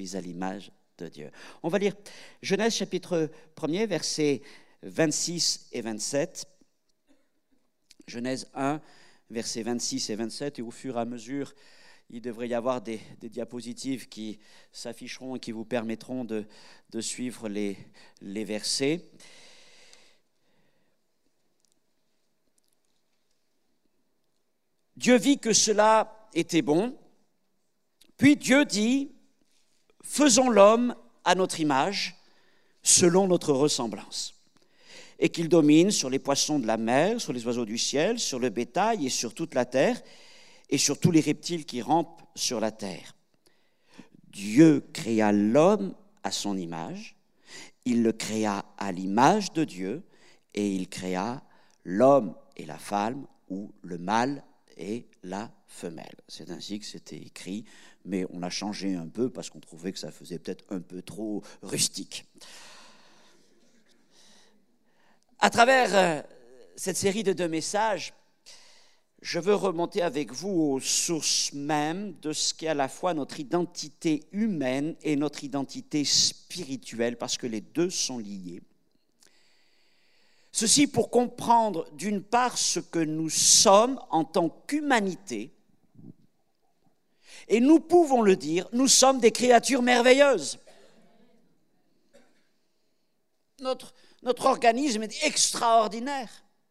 suis à l'image de Dieu. On va lire Genèse chapitre 1er, versets 26 et 27. Genèse 1, versets 26 et 27. Et au fur et à mesure, il devrait y avoir des diapositives qui s'afficheront et qui vous permettront de suivre les versets. Dieu vit que cela était bon. Puis Dieu dit, faisons l'homme à notre image, selon notre ressemblance, et qu'il domine sur les poissons de la mer, sur les oiseaux du ciel, sur le bétail et sur toute la terre, et sur tous les reptiles qui rampent sur la terre. Dieu créa l'homme à son image, il le créa à l'image de Dieu, et il créa l'homme et la femme, ou le mâle et la femelle. C'est ainsi que c'était écrit, mais on a changé un peu parce qu'on trouvait que ça faisait peut-être un peu trop rustique. À travers cette série de 2 messages, je veux remonter avec vous aux sources mêmes de ce qu'est à la fois notre identité humaine et notre identité spirituelle, parce que les deux sont liés. Ceci pour comprendre d'une part ce que nous sommes en tant qu'humanité, et nous pouvons le dire, nous sommes des créatures merveilleuses. Notre organisme est extraordinaire,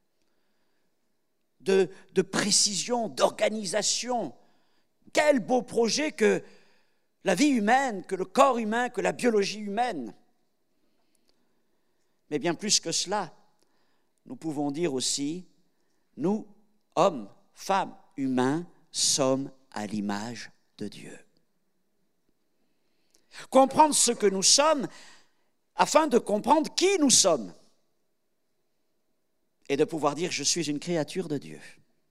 de précision, d'organisation. Quel beau projet que la vie humaine, que le corps humain, que la biologie humaine. Mais bien plus que cela, nous pouvons dire aussi, nous, hommes, femmes, humains, sommes à l'image de Dieu. Comprendre ce que nous sommes afin de comprendre qui nous sommes et de pouvoir dire « je suis une créature de Dieu ».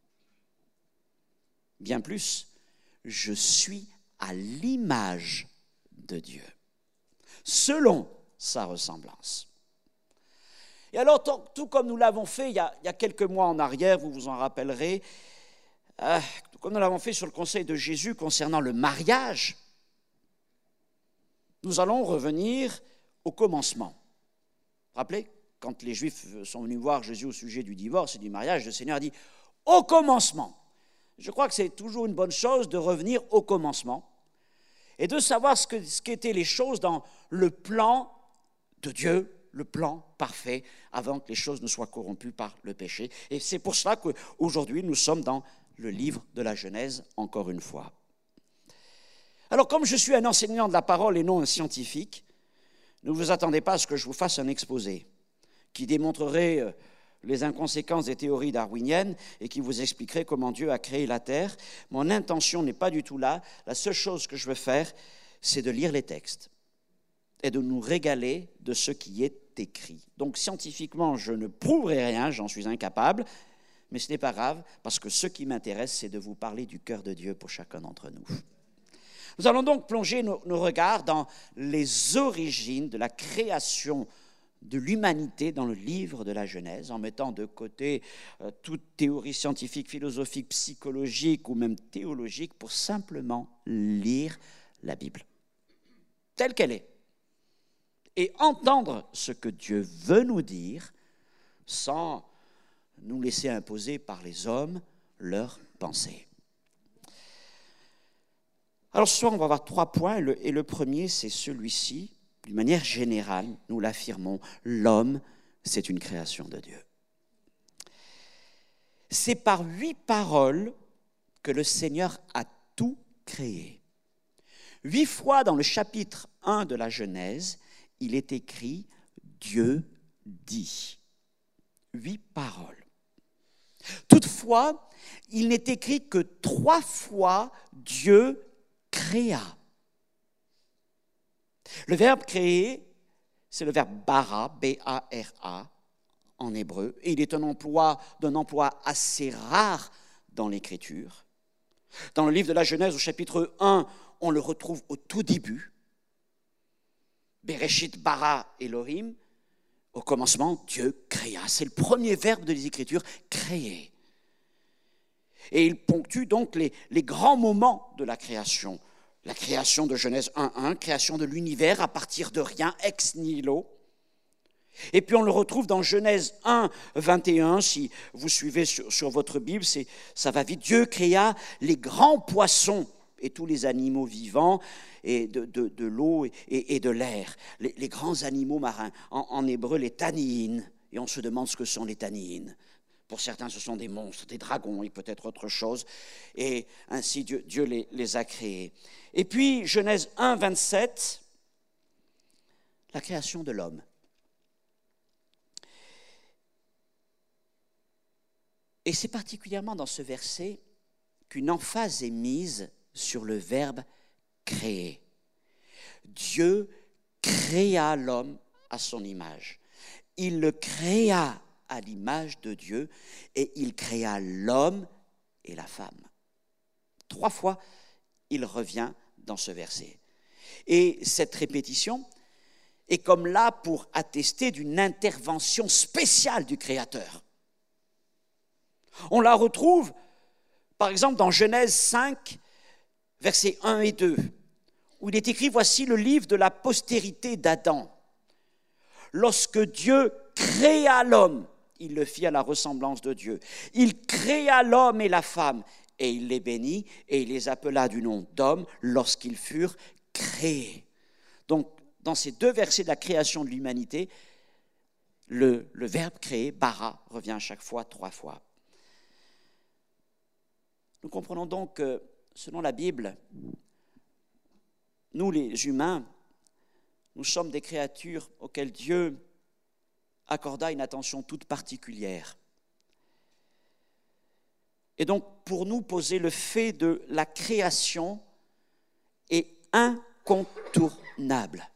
Bien plus, je suis à l'image de Dieu, selon sa ressemblance. Et alors, tout comme nous l'avons fait il y a quelques mois en arrière, vous vous en rappellerez, comme nous l'avons fait sur le conseil de Jésus concernant le mariage, nous allons revenir au commencement. Vous vous rappelez, quand les Juifs sont venus voir Jésus au sujet du divorce et du mariage, le Seigneur a dit « au commencement ». Je crois que c'est toujours une bonne chose de revenir au commencement et de savoir ce qu'étaient les choses dans le plan de Dieu, le plan parfait, avant que les choses ne soient corrompues par le péché. Et c'est pour cela qu'aujourd'hui, nous sommes dans le livre de la Genèse, encore une fois. Alors, comme je suis un enseignant de la parole et non un scientifique, ne vous attendez pas à ce que je vous fasse un exposé qui démontrerait les inconséquences des théories darwiniennes et qui vous expliquerait comment Dieu a créé la Terre. Mon intention n'est pas du tout là. La seule chose que je veux faire, c'est de lire les textes et de nous régaler de ce qui est écrit. Donc, scientifiquement, je ne prouverai rien, j'en suis incapable, mais ce n'est pas grave, parce que ce qui m'intéresse, c'est de vous parler du cœur de Dieu pour chacun d'entre nous. Nous allons donc plonger nos regards dans les origines de la création de l'humanité dans le livre de la Genèse, en mettant de côté toute théorie scientifique, philosophique, psychologique ou même théologique, pour simplement lire la Bible telle qu'elle est et entendre ce que Dieu veut nous dire sans nous laisser imposer par les hommes leurs pensées. Alors ce soir, on va avoir 3 points, et le premier, c'est celui-ci. D'une manière générale, nous l'affirmons, l'homme, c'est une création de Dieu. C'est par 8 paroles que le Seigneur a tout créé. 8 fois dans le chapitre 1 de la Genèse, il est écrit « Dieu dit ». 8 paroles. Toutefois, il n'est écrit que 3 fois « Dieu créa ». Le verbe créer, c'est le verbe bara, B-A-R-A, en hébreu, et il est d'un emploi assez rare dans l'Écriture. Dans le livre de la Genèse, au chapitre 1, on le retrouve au tout début. Bereshit bara Elohim, au commencement, Dieu créa. C'est le premier verbe des Écritures, créer. Et il ponctue donc les grands moments de la création. La création de Genèse 1.1, création de l'univers à partir de rien, ex nihilo. Et puis on le retrouve dans Genèse 1.21, si vous suivez sur votre Bible, ça va vite. Dieu créa les grands poissons et tous les animaux vivants et de l'eau et de l'air, les grands animaux marins, en hébreu les tanniines, et on se demande ce que sont les tanniines. Pour certains, ce sont des monstres, des dragons et peut-être autre chose. Et ainsi, Dieu les a créés. Et puis, Genèse 1.27, la création de l'homme. Et c'est particulièrement dans ce verset qu'une emphase est mise sur le verbe « créer ». Dieu créa l'homme à son image. Il le créa à l'image de Dieu et il créa l'homme et la femme. 3 fois, il revient dans ce verset. Et cette répétition est comme là pour attester d'une intervention spéciale du Créateur. On la retrouve, par exemple, dans Genèse 5, versets 1 et 2, où il est écrit « Voici le livre de la postérité d'Adam. Lorsque Dieu créa l'homme, il le fit à la ressemblance de Dieu. Il créa l'homme et la femme, et il les bénit, et il les appela du nom d'hommes lorsqu'ils furent créés. » Donc, dans ces 2 versets de la création de l'humanité, le verbe créer, bara, revient à chaque fois 3 fois. Nous comprenons donc que, selon la Bible, nous les humains, nous sommes des créatures auxquelles Dieu accorda une attention toute particulière. Et donc, pour nous, poser le fait de la création est incontournable.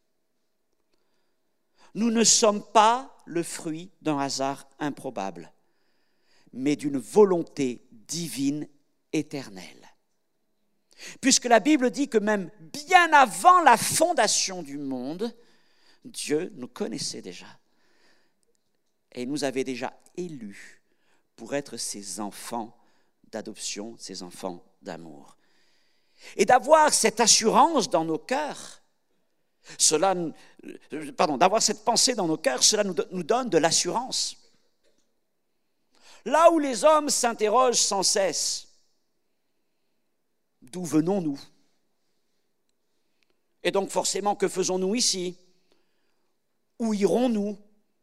Nous ne sommes pas le fruit d'un hasard improbable, mais d'une volonté divine éternelle. Puisque la Bible dit que même bien avant la fondation du monde, Dieu nous connaissait déjà et nous avait déjà élus pour être ses enfants d'adoption, ses enfants d'amour. Et d'avoir cette assurance dans nos cœurs, d'avoir cette pensée dans nos cœurs, cela nous donne de l'assurance. Là où les hommes s'interrogent sans cesse, d'où venons-nous? Et donc forcément, que faisons-nous ici? Où irons-nous?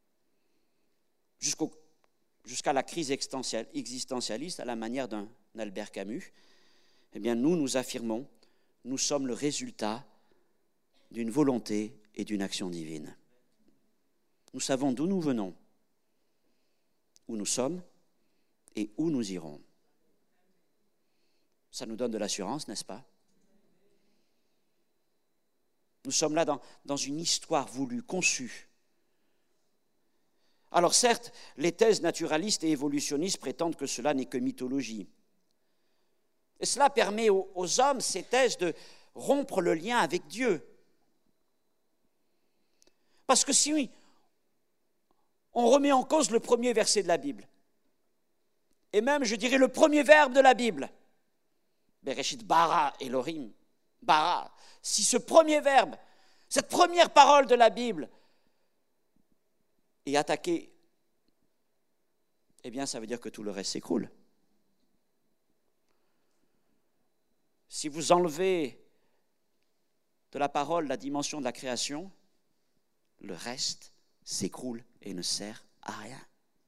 Jusqu'à la crise existentialiste, à la manière d'un Albert Camus, eh bien nous affirmons, nous sommes le résultat d'une volonté et d'une action divine. Nous savons d'où nous venons, où nous sommes et où nous irons. Ça nous donne de l'assurance, n'est-ce pas? Nous sommes là dans une histoire voulue, conçue. Alors certes, les thèses naturalistes et évolutionnistes prétendent que cela n'est que mythologie. Et cela permet aux hommes, ces thèses, de rompre le lien avec Dieu. Parce que si on remet en cause le premier verset de la Bible, et même, je dirais, le premier verbe de la Bible, Bereshit bara Elohim, bara, si ce premier verbe, cette première parole de la Bible est attaquée, eh bien, ça veut dire que tout le reste s'écroule. Si vous enlevez de la parole la dimension de la création, le reste s'écroule et ne sert à rien.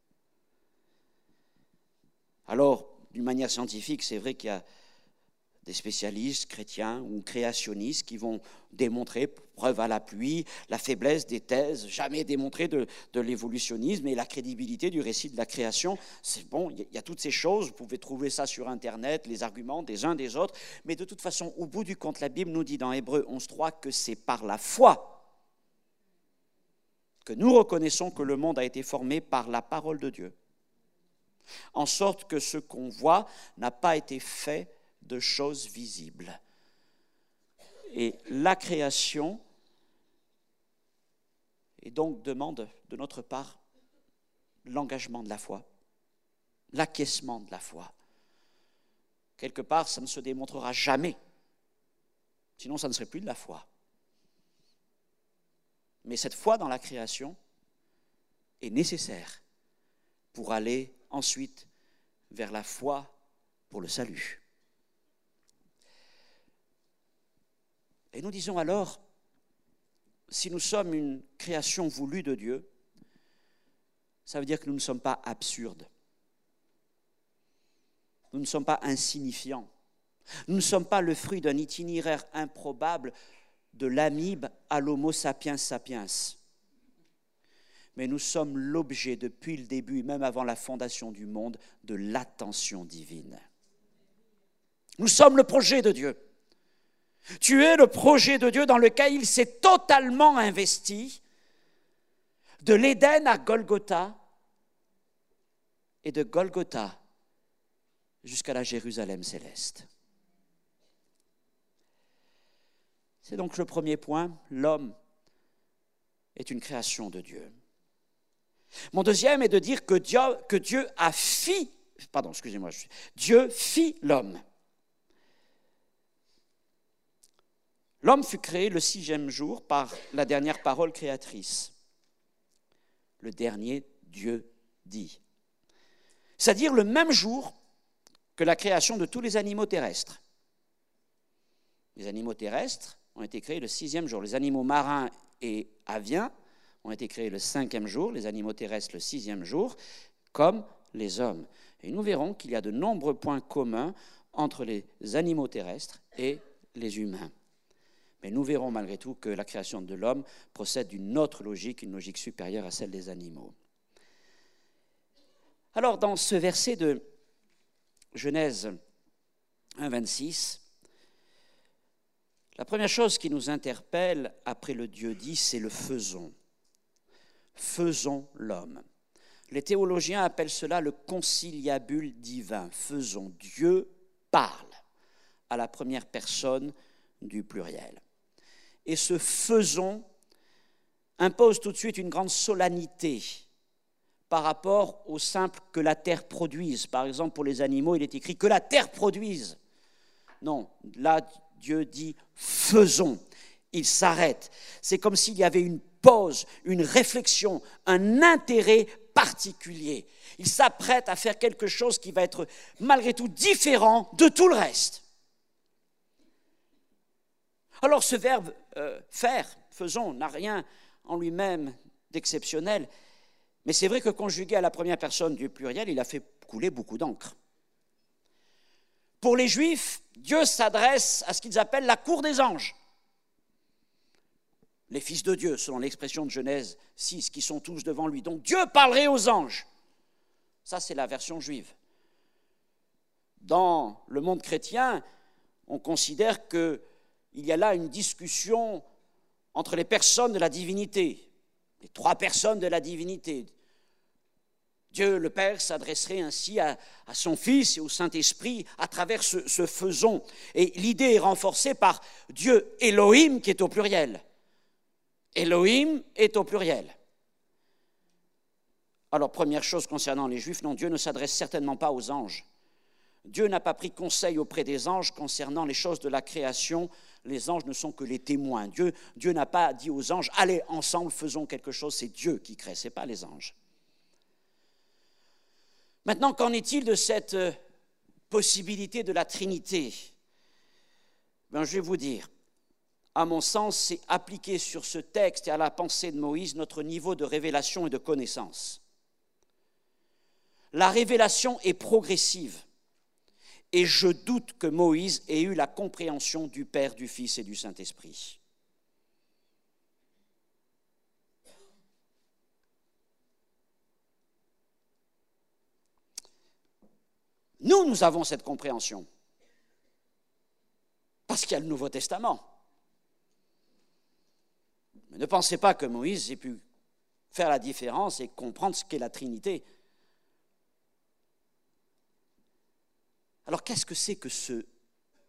Alors, d'une manière scientifique, c'est vrai qu'il y a des spécialistes chrétiens ou créationnistes qui vont démontrer, preuve à l'appui, la faiblesse des thèses jamais démontrées de l'évolutionnisme et la crédibilité du récit de la création. C'est bon, il y a toutes ces choses, vous pouvez trouver ça sur Internet, les arguments des uns des autres, mais de toute façon, au bout du compte, la Bible nous dit dans Hébreux 11.3 que c'est par la foi que nous reconnaissons que le monde a été formé par la parole de Dieu, en sorte que ce qu'on voit n'a pas été fait de choses visibles. Et la création, et donc demande de notre part l'engagement de la foi, l'acquiescement de la foi. Quelque part, ça ne se démontrera jamais Sinon, ça ne serait plus de la foi. Mais cette foi dans la création est nécessaire pour aller ensuite vers la foi pour le salut. Et nous disons alors, si nous sommes une création voulue de Dieu, ça veut dire que nous ne sommes pas absurdes. Nous ne sommes pas insignifiants. Nous ne sommes pas le fruit d'un itinéraire improbable de l'amibe à l'homo sapiens sapiens. Mais nous sommes l'objet depuis le début, même avant la fondation du monde, de l'attention divine. Nous sommes le projet de Dieu. Tu es le projet de Dieu dans lequel il s'est totalement investi, de l'Éden à Golgotha, et de Golgotha jusqu'à la Jérusalem céleste. C'est donc le premier point, l'homme est une création de Dieu. Mon deuxième est de dire que Dieu fit l'homme. L'homme fut créé le 6e jour par la dernière parole créatrice. Le dernier Dieu dit. C'est-à-dire le même jour que la création de tous les animaux terrestres. Les animaux terrestres ont été créés le 6e jour. Les animaux marins et aviens ont été créés le 5e jour, les animaux terrestres le 6e jour, comme les hommes. Et nous verrons qu'il y a de nombreux points communs entre les animaux terrestres et les humains. Mais nous verrons malgré tout que la création de l'homme procède d'une autre logique, une logique supérieure à celle des animaux. Alors, dans ce verset de Genèse 1,26, la première chose qui nous interpelle après le Dieu dit, c'est le faisons. Faisons l'homme. Les théologiens appellent cela le conciliabule divin. Faisons. Dieu parle à la première personne du pluriel. Et ce faisons impose tout de suite une grande solennité par rapport au simple que la terre produise. Par exemple, pour les animaux, il est écrit que la terre produise. Non, là, Dieu dit faisons. Il s'arrête. C'est comme s'il y avait une pause, une réflexion, un intérêt particulier. Il s'apprête à faire quelque chose qui va être malgré tout différent de tout le reste. Alors ce verbe faire, faisons, n'a rien en lui-même d'exceptionnel, mais c'est vrai que conjugué à la première personne du pluriel, il a fait couler beaucoup d'encre. Pour les Juifs, Dieu s'adresse à ce qu'ils appellent la cour des anges. Les fils de Dieu, selon l'expression de Genèse 6, qui sont tous devant lui. Donc Dieu parlerait aux anges. Ça, c'est la version juive. Dans le monde chrétien, on considère qu'il y a là une discussion entre les personnes de la divinité, les 3 personnes de la divinité. Dieu, le Père, s'adresserait ainsi à son Fils et au Saint-Esprit à travers ce faisons. Et l'idée est renforcée par Dieu Elohim qui est au pluriel. Elohim est au pluriel. Alors, première chose concernant les Juifs, non, Dieu ne s'adresse certainement pas aux anges. Dieu n'a pas pris conseil auprès des anges concernant les choses de la création. Les anges ne sont que les témoins. Dieu n'a pas dit aux anges, allez, ensemble, faisons quelque chose. C'est Dieu qui crée, ce n'est pas les anges. Maintenant, qu'en est-il de cette possibilité de la Trinité ? Je vais vous dire. À mon sens, c'est appliquer sur ce texte et à la pensée de Moïse notre niveau de révélation et de connaissance. La révélation est progressive et je doute que Moïse ait eu la compréhension du Père, du Fils et du Saint-Esprit. Nous avons cette compréhension parce qu'il y a le Nouveau Testament. Mais ne pensez pas que Moïse ait pu faire la différence et comprendre ce qu'est la Trinité. Alors, qu'est-ce que c'est que ce faisons ?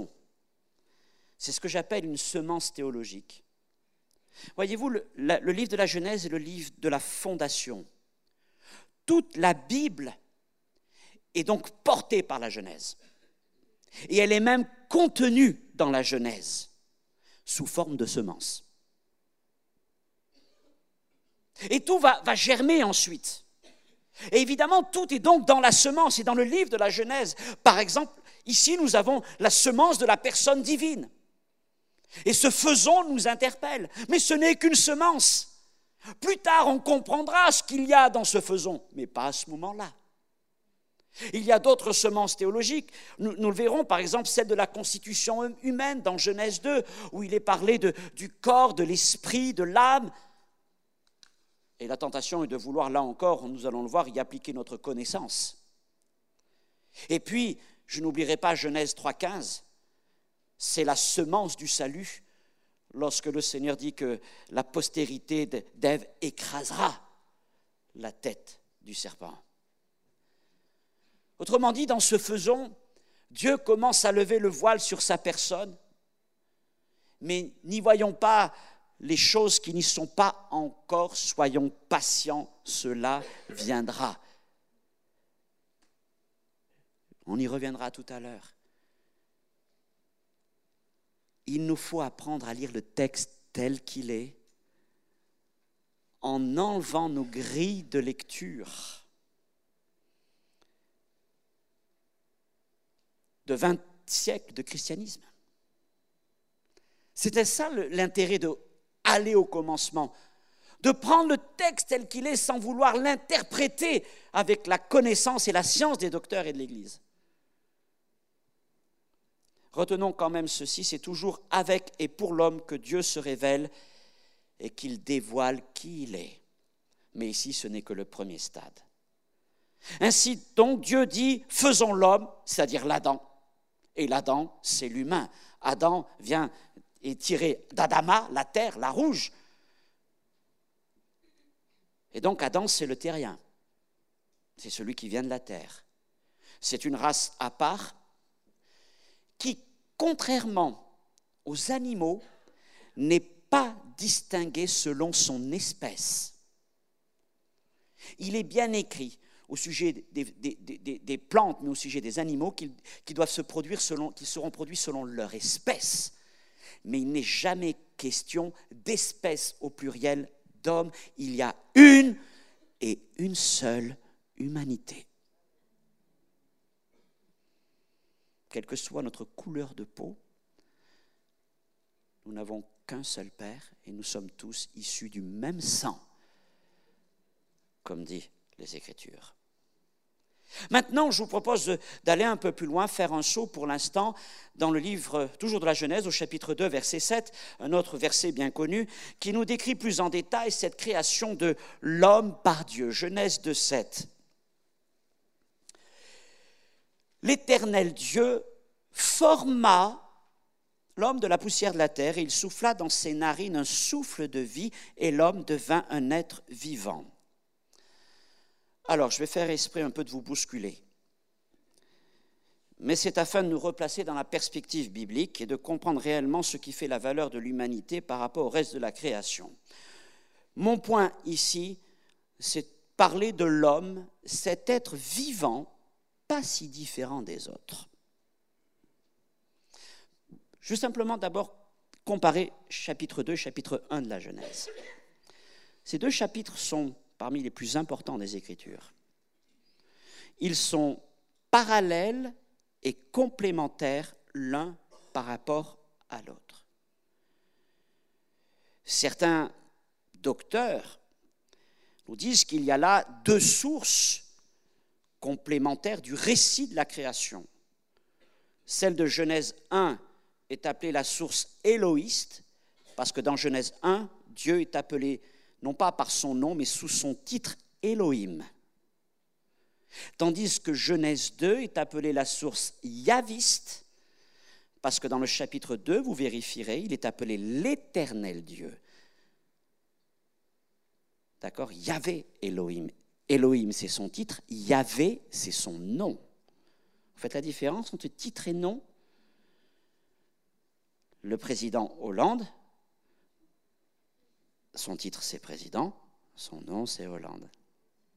C'est ce que j'appelle une semence théologique. Voyez-vous, le livre de la Genèse est le livre de la fondation. Toute la Bible est donc portée par la Genèse. Et elle est même contenue dans la Genèse. sous forme de semences. Et tout va germer ensuite. Et évidemment, tout est donc dans la semence et dans le livre de la Genèse. Par exemple, ici, nous avons la semence de la personne divine. Et ce faisons nous interpelle. Mais ce n'est qu'une semence. Plus tard, on comprendra ce qu'il y a dans ce faisons, mais pas à ce moment-là. Il y a d'autres semences théologiques. Nous le verrons, par exemple, celle de la constitution humaine dans Genèse 2, où il est parlé du corps, de l'esprit, de l'âme. Et la tentation est de vouloir, là encore, nous allons le voir, y appliquer notre connaissance. Et puis, je n'oublierai pas Genèse 3,15, c'est la semence du salut, lorsque le Seigneur dit que la postérité d'Ève écrasera la tête du serpent. Autrement dit, dans ce faisons, Dieu commence à lever le voile sur sa personne, mais n'y voyons pas les choses qui n'y sont pas encore, soyons patients, cela viendra. On y reviendra tout à l'heure. Il nous faut apprendre à lire le texte tel qu'il est, en enlevant nos grilles de lecture de 20 siècles de christianisme. C'était ça l'intérêt d'aller au commencement, de prendre le texte tel qu'il est sans vouloir l'interpréter avec la connaissance et la science des docteurs et de l'Église. Retenons quand même ceci, c'est toujours avec et pour l'homme que Dieu se révèle et qu'il dévoile qui il est. Mais ici, ce n'est que le premier stade. Ainsi donc, Dieu dit, faisons l'homme, c'est-à-dire l'Adam. Et l'Adam, c'est l'humain. Adam est tiré d'Adama, la terre, la rouge. Et donc Adam, c'est le terrien. C'est celui qui vient de la terre. C'est une race à part qui, contrairement aux animaux, n'est pas distingué selon son espèce. Il est bien écrit au sujet des plantes, mais au sujet des animaux, qui doivent se produire qui seront produits selon leur espèce. Mais il n'est jamais question d'espèce au pluriel d'hommes. Il y a une et une seule humanité. Quelle que soit notre couleur de peau, nous n'avons qu'un seul Père et nous sommes tous issus du même sang, comme dit les Écritures. Maintenant, je vous propose d'aller un peu plus loin, faire un saut pour l'instant dans le livre, toujours de la Genèse, au chapitre 2, verset 7, un autre verset bien connu, qui nous décrit plus en détail cette création de l'homme par Dieu. Genèse 2, 7. L'Éternel Dieu forma l'homme de la poussière de la terre et il souffla dans ses narines un souffle de vie et l'homme devint un être vivant. Alors, je vais faire exprès un peu de vous bousculer. Mais c'est afin de nous replacer dans la perspective biblique et de comprendre réellement ce qui fait la valeur de l'humanité par rapport au reste de la création. Mon point ici, c'est parler de l'homme, cet être vivant, pas si différent des autres. Je vais simplement d'abord comparer chapitre 2 et chapitre 1 de la Genèse. Ces deux chapitres sont parmi les plus importants des Écritures. Ils sont parallèles et complémentaires l'un par rapport à l'autre. Certains docteurs nous disent qu'il y a là deux sources complémentaires du récit de la création. Celle de Genèse 1 est appelée la source élohiste, parce que dans Genèse 1, Dieu est appelé non pas par son nom, mais sous son titre Elohim. Tandis que Genèse 2 est appelée la source yaviste, parce que dans le chapitre 2, vous vérifierez, il est appelé l'Éternel Dieu. D'accord ? Yahvé, Elohim. Elohim, c'est son titre. Yahvé, c'est son nom. Vous faites la différence entre titre et nom ? Le président Hollande, son titre c'est président, son nom c'est Hollande. D'accord ?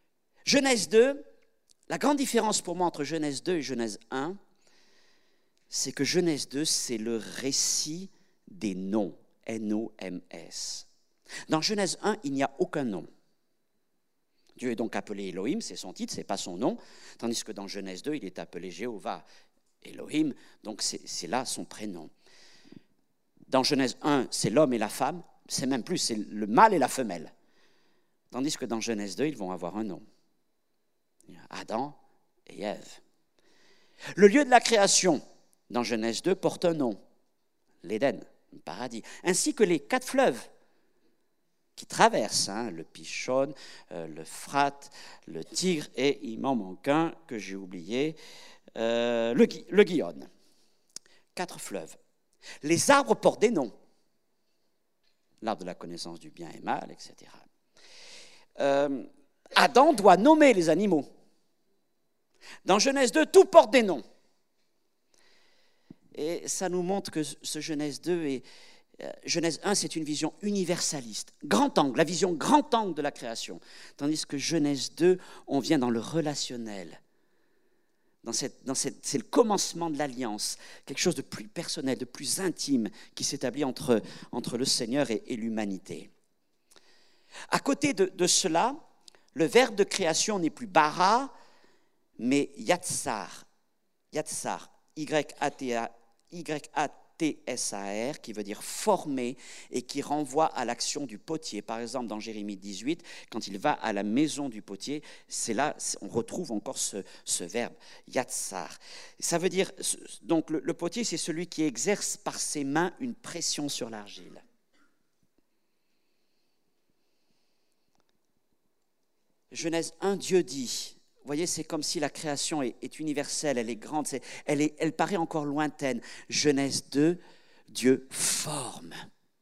Genèse 2, la grande différence pour moi entre Genèse 2 et Genèse 1, c'est que Genèse 2, c'est le récit des noms, N-O-M-S. Dans Genèse 1, il n'y a aucun nom. Dieu est donc appelé Elohim, c'est son titre, ce n'est pas son nom, tandis que dans Genèse 2, il est appelé Jéhovah, Elohim, donc c'est là son prénom. Dans Genèse 1, c'est l'homme et la femme, c'est même plus, c'est le mâle et la femelle. Tandis que dans Genèse 2, ils vont avoir un nom. Adam et Ève. Le lieu de la création, dans Genèse 2, porte un nom, l'Éden, le paradis, ainsi que les 4 fleuves qui traversent, le Pishon, l'Euphrate, le Tigre, et il m'en manque un que j'ai oublié, le Gihon. 4 fleuves. Les arbres portent des noms. L'arbre de la connaissance du bien et mal, etc. Adam doit nommer les animaux. Dans Genèse 2, tout porte des noms. Et ça nous montre que ce Genèse 2 et Genèse 1, c'est une vision universaliste, grand angle, la vision grand angle de la création. Tandis que Genèse 2, on vient dans le relationnel. C'est le commencement de l'alliance, quelque chose de plus personnel, de plus intime qui s'établit entre le Seigneur et l'humanité. À côté de cela, le verbe de création n'est plus bara, mais yatsar, Y-A-T-S-A-R, qui veut dire former et qui renvoie à l'action du potier. Par exemple, dans Jérémie 18, quand il va à la maison du potier, c'est là, on retrouve encore ce verbe, yatsar. Ça veut dire, donc le potier, c'est celui qui exerce par ses mains une pression sur l'argile. Genèse 1, Dieu dit, vous voyez, c'est comme si la création est universelle, elle est grande, elle paraît encore lointaine. Genèse 2, Dieu forme.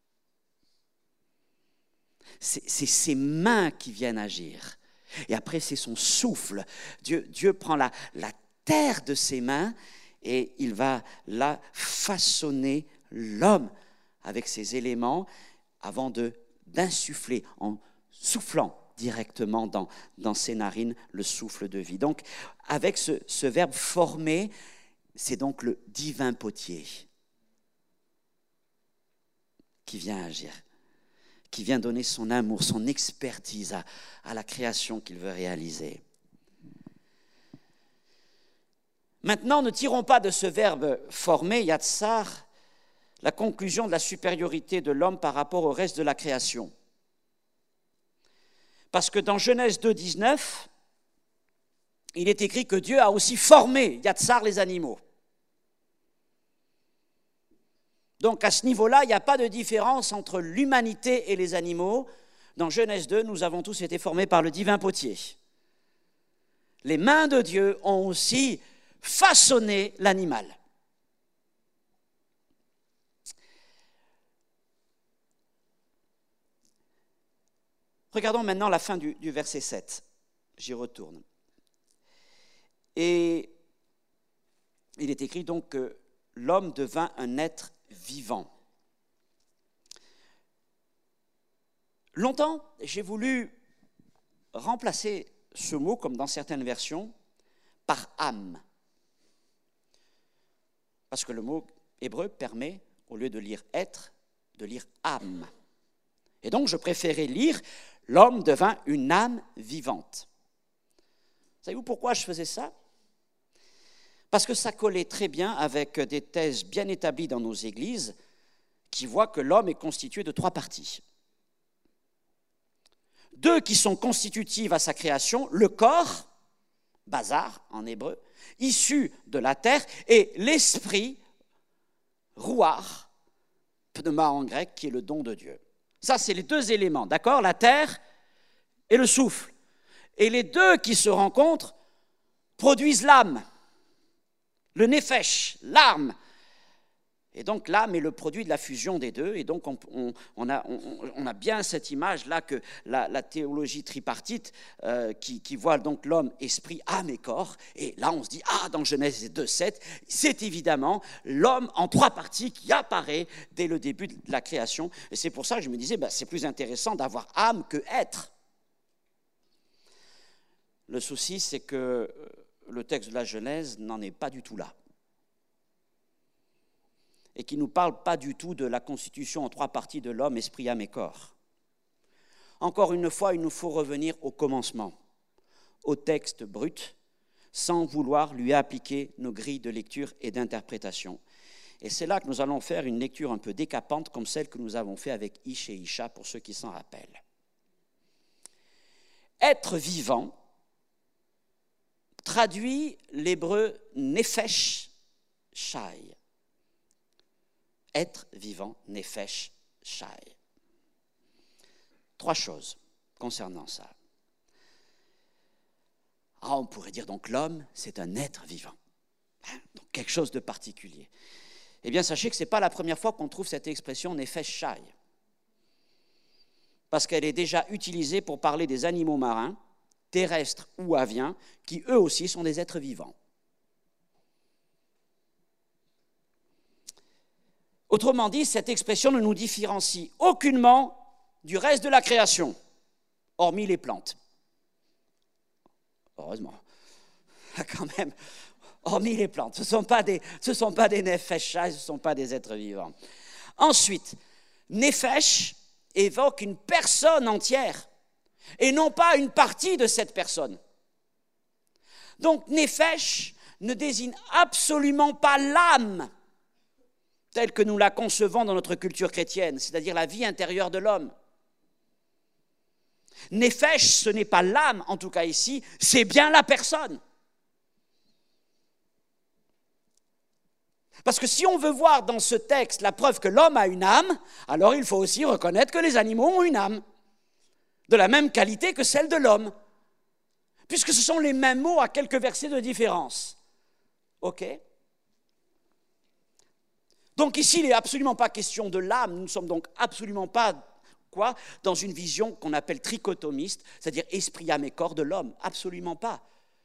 C'est ses mains qui viennent agir. Et après, c'est son souffle. Dieu prend la terre de ses mains et il va là façonner l'homme avec ses éléments avant d'insuffler, en soufflant directement dans ses narines le souffle de vie. Donc, avec ce verbe former, c'est donc le divin potier qui vient agir, qui vient donner son amour, son expertise à la création qu'il veut réaliser. Maintenant, ne tirons pas de ce verbe former, yatsar, la conclusion de la supériorité de l'homme par rapport au reste de la création. Parce que dans Genèse 2, 19, il est écrit que Dieu a aussi formé, yatsar, les animaux. Donc à ce niveau-là, il n'y a pas de différence entre l'humanité et les animaux. Dans Genèse 2, nous avons tous été formés par le divin potier. Les mains de Dieu ont aussi façonné l'animal. Regardons maintenant la fin du verset 7. J'y retourne. Et il est écrit donc que l'homme devint un être vivant. Longtemps, j'ai voulu remplacer ce mot, comme dans certaines versions, par âme. Parce que le mot hébreu permet, au lieu de lire être, de lire âme. Et donc, je préférais lire « l'homme devint une âme vivante ». Savez-vous pourquoi je faisais ça? Parce que ça collait très bien avec des thèses bien établies dans nos églises qui voient que l'homme est constitué de 3 parties. 2 qui sont constitutives à sa création, le corps, bazar en hébreu, issu de la terre, et l'esprit, rouar, pneuma en grec, qui est le don de Dieu. Ça, c'est les 2 éléments, d'accord? La terre et le souffle. Et les 2 qui se rencontrent produisent l'âme, le nefesh, l'âme. Et donc l'âme est le produit de la fusion des 2. Et donc on a bien cette image-là que la théologie tripartite qui voit donc l'homme, esprit, âme et corps. Et là on se dit, dans Genèse 2:7, c'est évidemment l'homme en 3 parties qui apparaît dès le début de la création. Et c'est pour ça que je me disais, c'est plus intéressant d'avoir âme que être. Le souci, c'est que le texte de la Genèse n'en est pas du tout là. et qui ne nous parle pas du tout de la constitution en 3 parties de l'homme, esprit, âme et corps. Encore une fois, il nous faut revenir au commencement, au texte brut, sans vouloir lui appliquer nos grilles de lecture et d'interprétation. Et c'est là que nous allons faire une lecture un peu décapante, comme celle que nous avons faite avec Ish et Isha, pour ceux qui s'en rappellent. Être vivant traduit l'hébreu nefesh shai. Être vivant, nefesh shai. 3 choses concernant ça. On pourrait dire donc l'homme, c'est un être vivant. Donc quelque chose de particulier. Eh bien, sachez que ce n'est pas la première fois qu'on trouve cette expression nefesh shai. Parce qu'elle est déjà utilisée pour parler des animaux marins, terrestres ou aviens, qui eux aussi sont des êtres vivants. Autrement dit, cette expression ne nous différencie aucunement du reste de la création, hormis les plantes. Heureusement, quand même, hormis les plantes. Ce ne sont pas des nefesh, ce ne sont pas des êtres vivants. Ensuite, nefesh évoque une personne entière et non pas une partie de cette personne. Donc, nefesh ne désigne absolument pas l'âme telle que nous la concevons dans notre culture chrétienne, c'est-à-dire la vie intérieure de l'homme. Nefesh, ce n'est pas l'âme, en tout cas ici, c'est bien la personne. Parce que si on veut voir dans ce texte la preuve que l'homme a une âme, alors il faut aussi reconnaître que les animaux ont une âme, de la même qualité que celle de l'homme, puisque ce sont les mêmes mots à quelques versets de différence. OK ? Donc ici, il n'est absolument pas question de l'âme, nous ne sommes donc absolument pas dans une vision qu'on appelle trichotomiste, c'est-à-dire esprit, âme et corps de l'homme, absolument pas.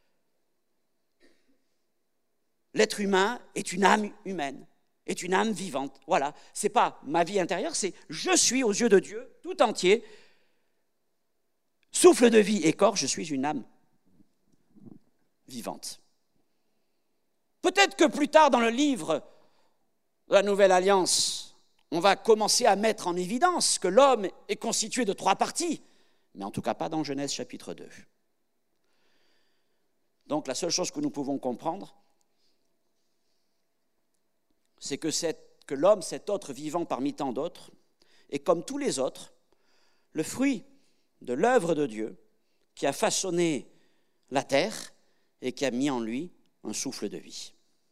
L'être humain est une âme humaine, est une âme vivante. Voilà, ce n'est pas ma vie intérieure, c'est je suis aux yeux de Dieu, tout entier, souffle de vie et corps, je suis une âme vivante. Peut-être que plus tard dans le livre de la Nouvelle Alliance, on va commencer à mettre en évidence que l'homme est constitué de 3 parties, mais en tout cas pas dans Genèse chapitre 2. Donc la seule chose que nous pouvons comprendre, c'est que l'homme, cet autre vivant parmi tant d'autres, est comme tous les autres, le fruit de l'œuvre de Dieu qui a façonné la terre et qui a mis en lui un souffle de vie.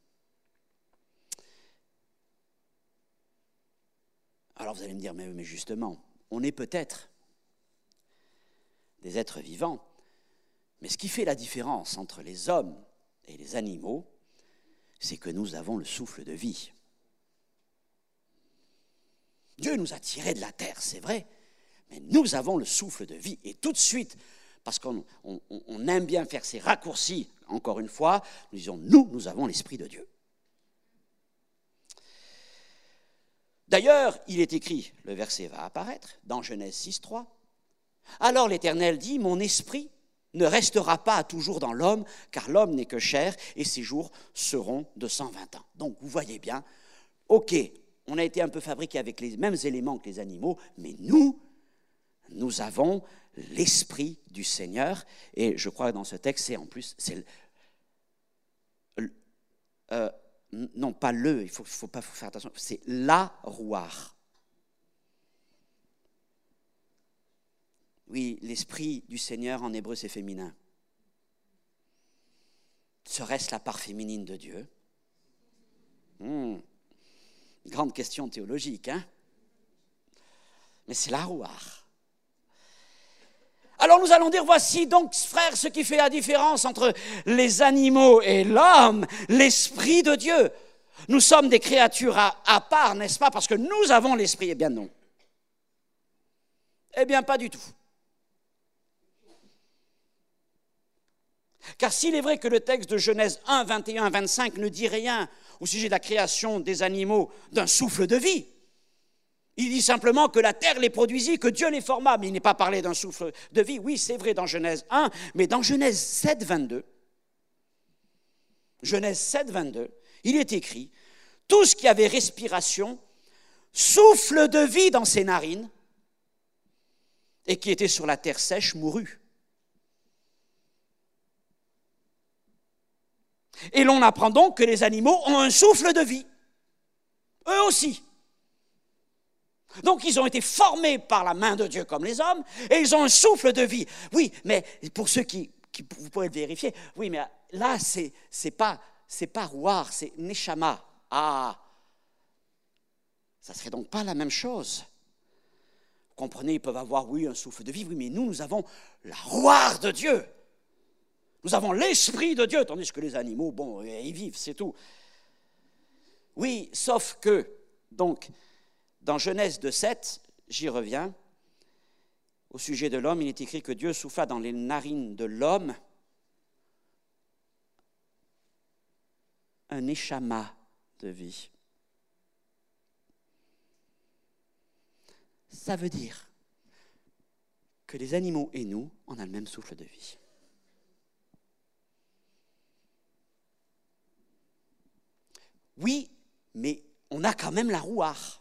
Alors vous allez me dire, mais justement, on est peut-être des êtres vivants, mais ce qui fait la différence entre les hommes et les animaux, c'est que nous avons le souffle de vie. Dieu nous a tirés de la terre, c'est vrai, mais nous avons le souffle de vie. Et tout de suite, parce qu'on aime bien faire ces raccourcis, encore une fois, nous disons, nous avons l'Esprit de Dieu. D'ailleurs, il est écrit, le verset va apparaître, dans Genèse 6:3. Alors l'Éternel dit, mon esprit ne restera pas toujours dans l'homme, car l'homme n'est que chair, et ses jours seront de 120 ans. Donc vous voyez bien, ok, on a été un peu fabriqué avec les mêmes éléments que les animaux, mais nous avons l'Esprit du Seigneur, et je crois que dans ce texte, non pas il faut faire attention, c'est la rouar. Oui, l'Esprit du Seigneur en hébreu c'est féminin. Serait-ce la part féminine de Dieu ? Grande question théologique, hein ? Mais c'est la rouar. Alors nous allons dire, voici donc, frères, ce qui fait la différence entre les animaux et l'homme, l'Esprit de Dieu. Nous sommes des créatures à part, n'est-ce pas, parce que nous avons l'Esprit. Eh bien non. Eh bien pas du tout. Car s'il est vrai que le texte de Genèse 1, 21 à 25 ne dit rien au sujet de la création des animaux d'un souffle de vie, il dit simplement que la terre les produisit, que Dieu les forma, mais il n'est pas parlé d'un souffle de vie. Oui, c'est vrai dans Genèse 1, mais dans Genèse 7, 22, il est écrit tout ce qui avait respiration, souffle de vie dans ses narines, et qui était sur la terre sèche mourut. Et l'on apprend donc que les animaux ont un souffle de vie, eux aussi. Donc ils ont été formés par la main de Dieu comme les hommes, et ils ont un souffle de vie. Oui, mais pour ceux qui vous pouvez le vérifier, oui, mais là, c'est pas Rouar, c'est Neshama. Ah, ça serait donc pas la même chose. Vous comprenez, ils peuvent avoir, oui, un souffle de vie, oui, mais nous avons la Rouar de Dieu. Nous avons l'Esprit de Dieu, tandis que les animaux, bon, ils vivent, c'est tout. Oui, sauf que, donc, dans Genèse 2:7, j'y reviens, au sujet de l'homme, il est écrit que Dieu souffla dans les narines de l'homme un neshama de vie. Ça veut dire que les animaux et nous, on a le même souffle de vie. Oui, mais on a quand même la rouar.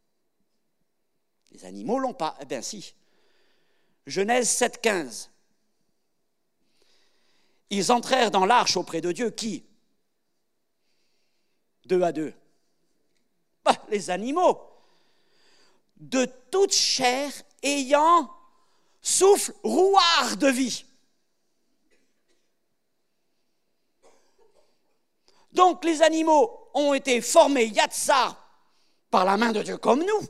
Les animaux l'ont pas. Eh bien si. Genèse 7:15. Ils entrèrent dans l'arche auprès de Dieu. Qui? 2 à 2. Les animaux. De toute chair ayant souffle rouar de vie. Donc les animaux ont été formés yatsa par la main de Dieu comme nous.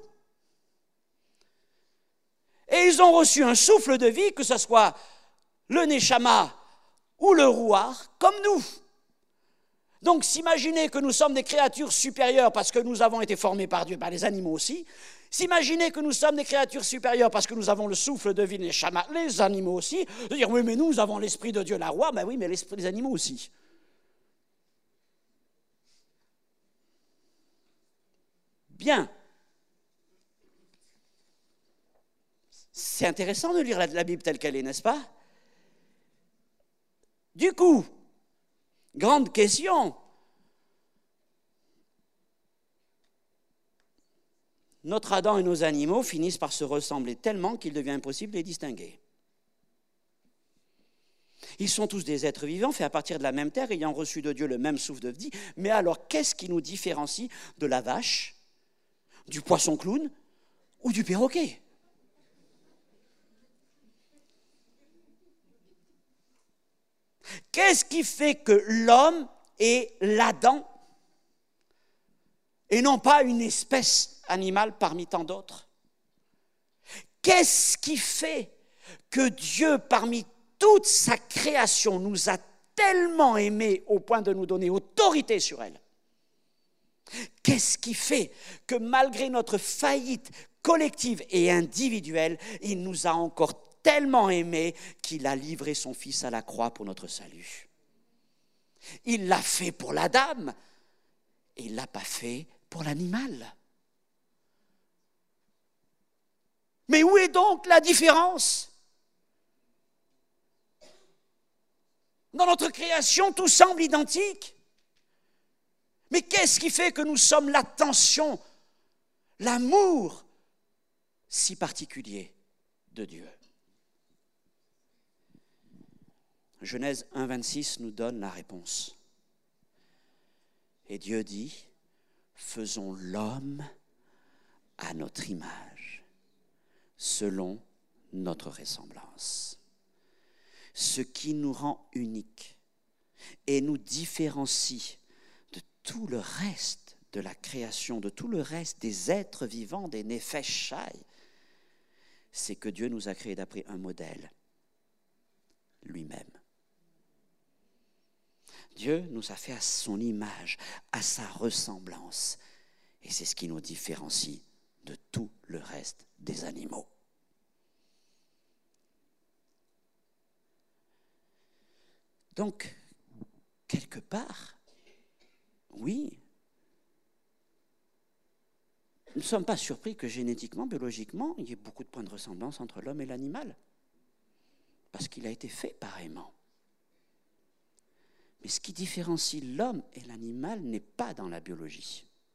Et ils ont reçu un souffle de vie, que ce soit le neshama ou le rouar, comme nous. Donc s'imaginer que nous sommes des créatures supérieures parce que nous avons été formés par Dieu, par les animaux aussi. S'imaginer que nous sommes des créatures supérieures parce que nous avons le souffle de vie, le neshama, les animaux aussi. De dire, oui, mais nous avons l'esprit de Dieu, la roi, ben oui, mais l'esprit des animaux aussi. Bien. C'est intéressant de lire la Bible telle qu'elle est, n'est-ce pas? Du coup, grande question. Notre Adam et nos animaux finissent par se ressembler tellement qu'il devient impossible de les distinguer. Ils sont tous des êtres vivants, faits à partir de la même terre, ayant reçu de Dieu le même souffle de vie. Mais alors, qu'est-ce qui nous différencie de la vache, du poisson clown ou du perroquet? Qu'est-ce qui fait que l'homme est l'Adam et non pas une espèce animale parmi tant d'autres? Qu'est-ce qui fait que Dieu, parmi toute sa création, nous a tellement aimés au point de nous donner autorité sur elle? Qu'est-ce qui fait que malgré notre faillite collective et individuelle, il nous a encore tellement aimés qu'il a livré son Fils à la croix pour notre salut? Il l'a fait pour l'Adam et il ne l'a pas fait pour l'animal. Mais où est donc la différence? Dans notre création, tout semble identique. Mais qu'est-ce qui fait que nous sommes l'attention, l'amour si particulier de Dieu? Genèse 1:26 nous donne la réponse. Et Dieu dit, faisons l'homme à notre image, selon notre ressemblance. Ce qui nous rend uniques et nous différencie de tout le reste de la création, de tout le reste des êtres vivants, des nefesh shai, c'est que Dieu nous a créés d'après un modèle, lui-même. Dieu nous a fait à son image, à sa ressemblance. Et c'est ce qui nous différencie de tout le reste des animaux. Donc, quelque part, oui, nous ne sommes pas surpris que génétiquement, biologiquement, il y ait beaucoup de points de ressemblance entre l'homme et l'animal. Parce qu'il a été fait pareillement. Mais ce qui différencie l'homme et l'animal n'est pas dans la biologie.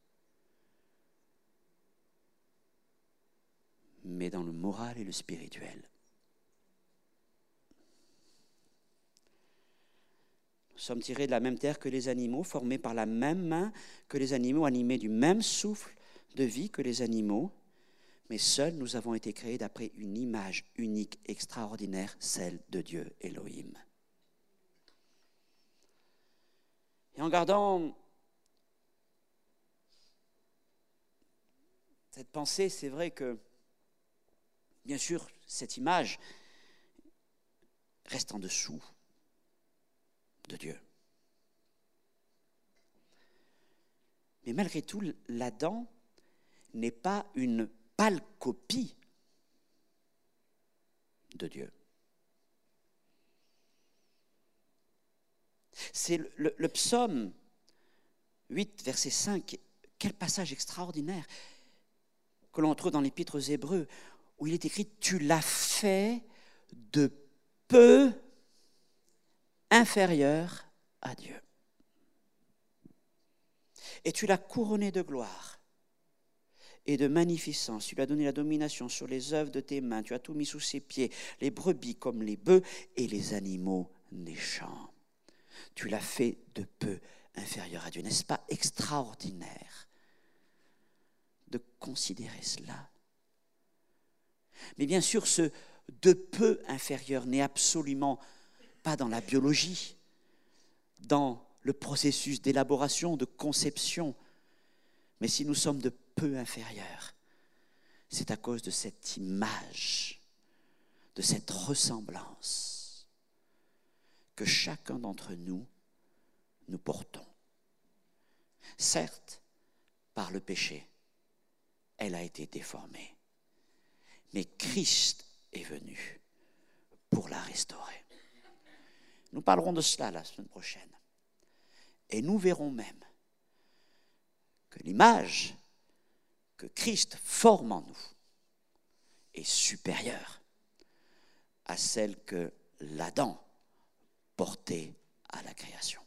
mais dans le moral et le spirituel. Nous sommes tirés de la même terre que les animaux, formés par la même main que les animaux, animés du même souffle de vie que les animaux, mais seuls nous avons été créés d'après une image unique, extraordinaire, celle de Dieu Elohim. Et en gardant cette pensée, c'est vrai que, bien sûr, cette image reste en dessous de Dieu. Mais malgré tout, l'Adam n'est pas une pâle copie de Dieu. C'est le psaume 8, verset 5, quel passage extraordinaire que l'on trouve dans l'Épître aux Hébreux, où il est écrit « Tu l'as fait de peu inférieur à Dieu. Et tu l'as couronné de gloire et de magnificence. Tu lui as donné la domination sur les œuvres de tes mains. Tu as tout mis sous ses pieds, les brebis comme les bœufs et les animaux des champs. Tu l'as fait de peu inférieur à Dieu. N'est-ce pas extraordinaire de considérer cela? Mais bien sûr, ce de peu inférieur n'est absolument pas dans la biologie, dans le processus d'élaboration, de conception. Mais si nous sommes de peu inférieurs, c'est à cause de cette image, de cette ressemblance que chacun d'entre nous, nous portons. Certes, par le péché, elle a été déformée. Mais Christ est venu pour la restaurer. Nous parlerons de cela la semaine prochaine. Et nous verrons même que l'image que Christ forme en nous est supérieure à celle que l'Adam portait à la création.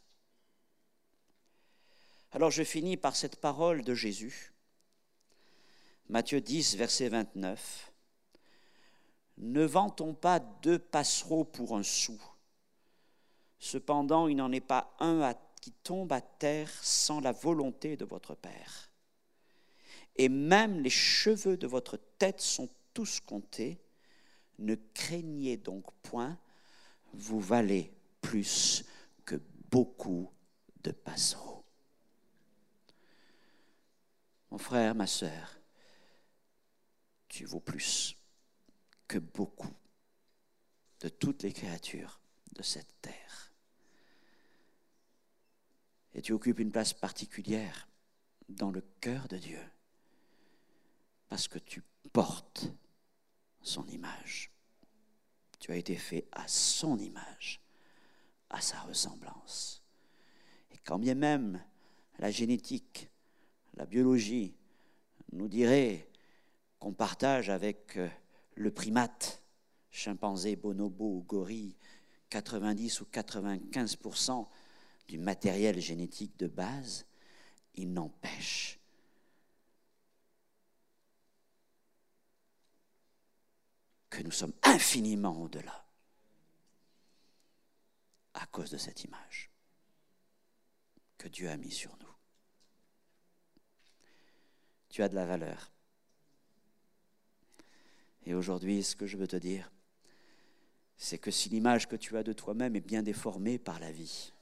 Alors je finis par cette parole de Jésus. Matthieu 10, verset 29. Ne vend-on pas 2 passereaux pour un sou? Cependant, il n'en est pas un qui tombe à terre sans la volonté de votre Père. Et même les cheveux de votre tête sont tous comptés. Ne craignez donc point, vous valez plus que beaucoup de passereaux. Mon frère, ma sœur, tu vaux plus que beaucoup de toutes les créatures de cette terre. Et tu occupes une place particulière dans le cœur de Dieu parce que tu portes son image. Tu as été fait à son image, à sa ressemblance. Et quand bien même la génétique, la biologie nous dirait qu'on partage avec le primate, chimpanzé, bonobo ou gorille, 90 ou 95% du matériel génétique de base, il n'empêche que nous sommes infiniment au-delà à cause de cette image que Dieu a mise sur nous. Tu as de la valeur. Et aujourd'hui, ce que je veux te dire, c'est que si l'image que tu as de toi-même est bien déformée par la vie,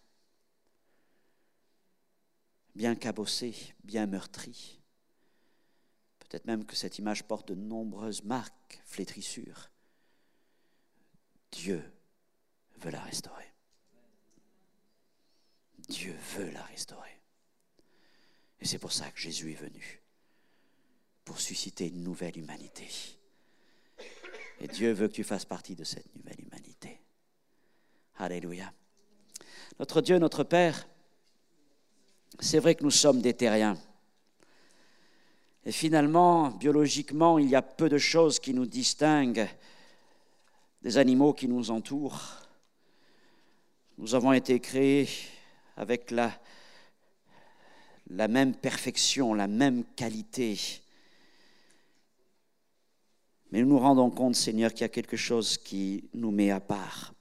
bien cabossée, bien meurtrie, peut-être même que cette image porte de nombreuses marques, flétrissures, Dieu veut la restaurer. Dieu veut la restaurer. Et c'est pour ça que Jésus est venu, pour susciter une nouvelle humanité. Et Dieu veut que tu fasses partie de cette nouvelle humanité. Alléluia. Notre Dieu, notre Père, c'est vrai que nous sommes des terriens. Et finalement, biologiquement, il y a peu de choses qui nous distinguent des animaux qui nous entourent. Nous avons été créés avec la même perfection, la même qualité. Mais nous nous rendons compte, Seigneur, qu'il y a quelque chose qui nous met à part.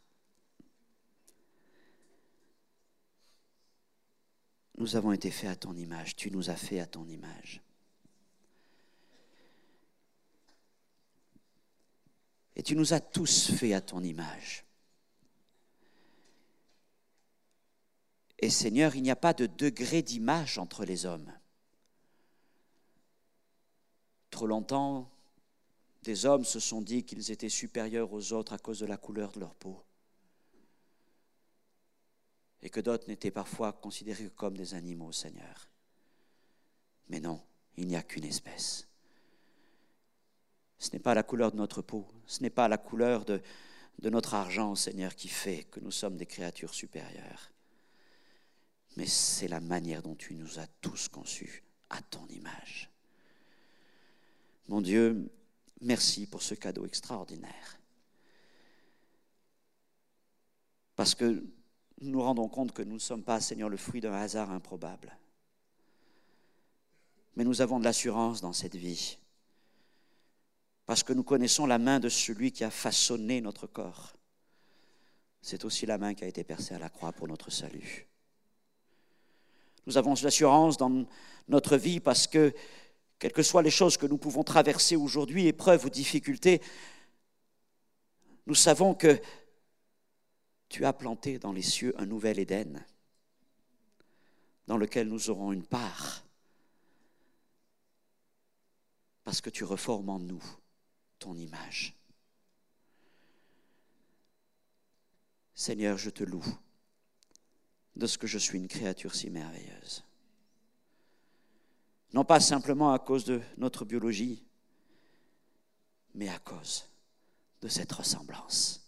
Nous avons été faits à ton image, tu nous as fait à ton image. Et tu nous as tous fait à ton image. Et Seigneur, il n'y a pas de degré d'image entre les hommes. Trop longtemps, des hommes se sont dit qu'ils étaient supérieurs aux autres à cause de la couleur de leur peau. Et que d'autres n'étaient parfois considérés comme des animaux, Seigneur. Mais non, il n'y a qu'une espèce. Ce n'est pas la couleur de notre peau, ce n'est pas la couleur de notre argent, Seigneur, qui fait que nous sommes des créatures supérieures. Mais c'est la manière dont tu nous as tous conçus à ton image. Mon Dieu, merci pour ce cadeau extraordinaire. Parce que nous nous rendons compte que nous ne sommes pas, Seigneur, le fruit d'un hasard improbable. Mais nous avons de l'assurance dans cette vie. Parce que nous connaissons la main de celui qui a façonné notre corps. C'est aussi la main qui a été percée à la croix pour notre salut. Nous avons de l'assurance dans notre vie parce que, quelles que soient les choses que nous pouvons traverser aujourd'hui, épreuves ou difficultés, nous savons que tu as planté dans les cieux un nouvel Éden dans lequel nous aurons une part parce que tu reformes en nous ton image. Seigneur, je te loue de ce que je suis une créature si merveilleuse. Non pas simplement à cause de notre biologie, mais à cause de cette ressemblance.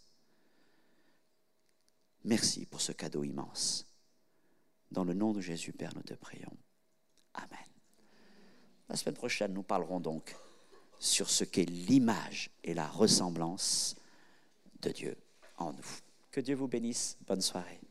Merci pour ce cadeau immense. Dans le nom de Jésus, Père, nous te prions. Amen. La semaine prochaine, nous parlerons donc sur ce qu'est l'image et la ressemblance de Dieu en nous. Que Dieu vous bénisse. Bonne soirée.